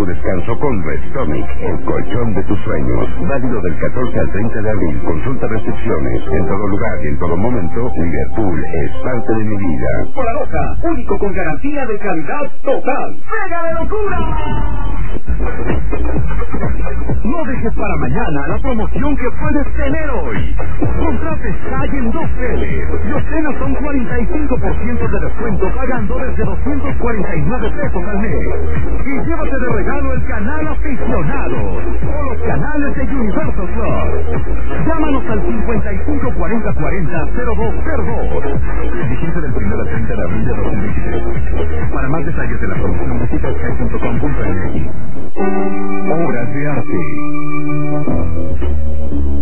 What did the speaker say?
tu descanso con Restonic, el colchón de tus sueños. Válido del 14 al 30 de abril. Consulta restricciones. En todo lugar y en todo momento, Liverpool es parte de mi vida. Por la Loca, único con garantía de calidad total. ¡Pega de locura! No dejes para mañana la promoción que puedes tener hoy. Contrate Sky en 2 teles y obtén hasta un 45% de descuento pagando desde 249 pesos al mes. Y llévate de regalo el canal Aficionados o los canales de Universal Plus. Llámanos al 5540400202. Vigencia del 1 al 30 de abril de 2023. Para más detalles de la promoción visita sky.com.mx. Obras de arte.